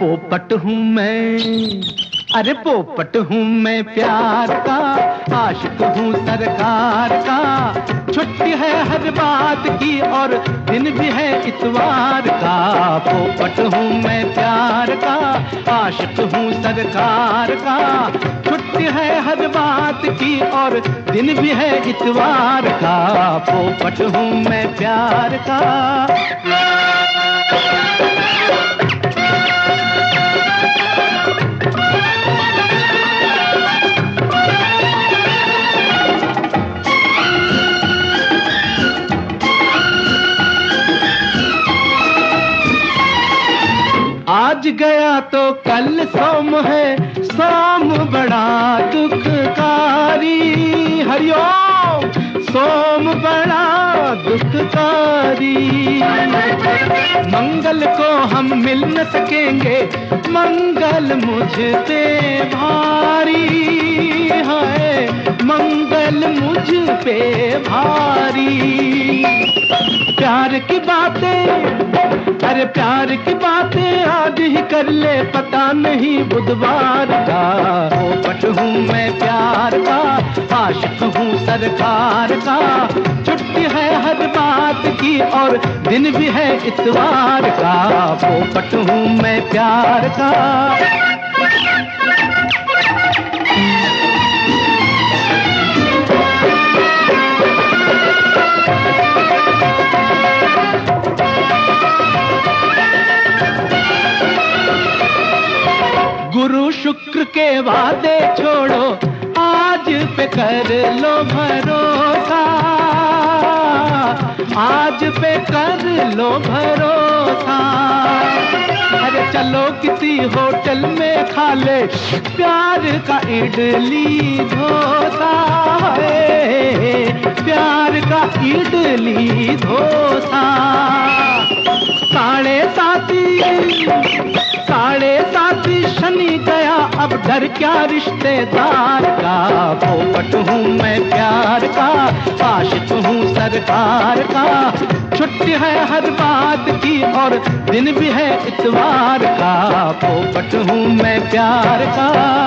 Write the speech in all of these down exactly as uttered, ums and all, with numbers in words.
पोपट हूँ मैं, अरे पोपट हूँ मैं प्यार का, आशिक हूँ सरकार का। छुट्टी है हर बात की और दिन भी है इतवार का। पोपट हूँ मैं प्यार का, आशिक हूँ सरकार का। छुट्टी है हर बात की और दिन भी है इतवार का। पोपट हूँ मैं प्यार का। आज गया तो कल सोम है, सोम बड़ा दुखकारी। हरिओम, सोम बड़ा दुखकारी। मंगल को हम मिल न सकेंगे, मंगल मुझ पे भारी है, मंगल मुझ पे भारी। प्यार की बातें, अरे प्यार की बातें आज ही कर ले, पता नहीं बुधवार का। पोपट हूँ मैं प्यार का, आशिक हूँ सरकार का। छुट्टी है हर बात की और दिन भी है इतवार का। पोपट हूँ मैं प्यार का। गुरु शुक्र के वादे छोड़ो, आज पे कर लो भरोसा, आज पे कर लो भरोसा। अरे चलो किसी होटल में खा ले प्यार का इडली डोसा, प्यार का इडली डोसा। साढ़े साथी साढ़े साथी शनि गया, अब डर क्या रिश्तेदार का। पोपट हूँ मैं प्यार का, आशिक हूँ सरकार का। छुट्टी है हर बात की और दिन भी है इतवार का। पोपट हूँ मैं प्यार का।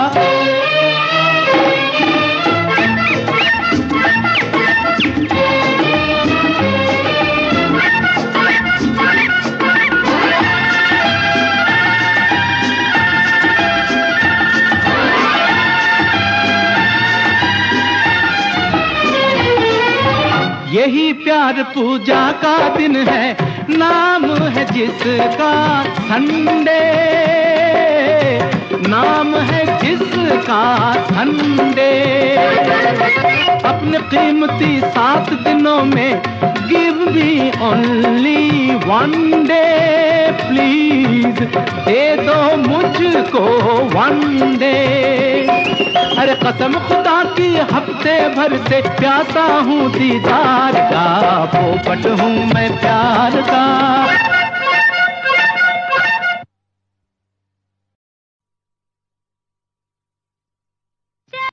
यही प्यार पूजा का दिन है, नाम है जिसका संडे, नाम है जिसका संडे। अपने कीमती सात दिनों में give me only one day, please दे दो मुझको वन डे। अरे कसम खुदा की हफ्ते भर से प्यासा हूँ दीदार का। पोपट हूँ मैं प्यार का।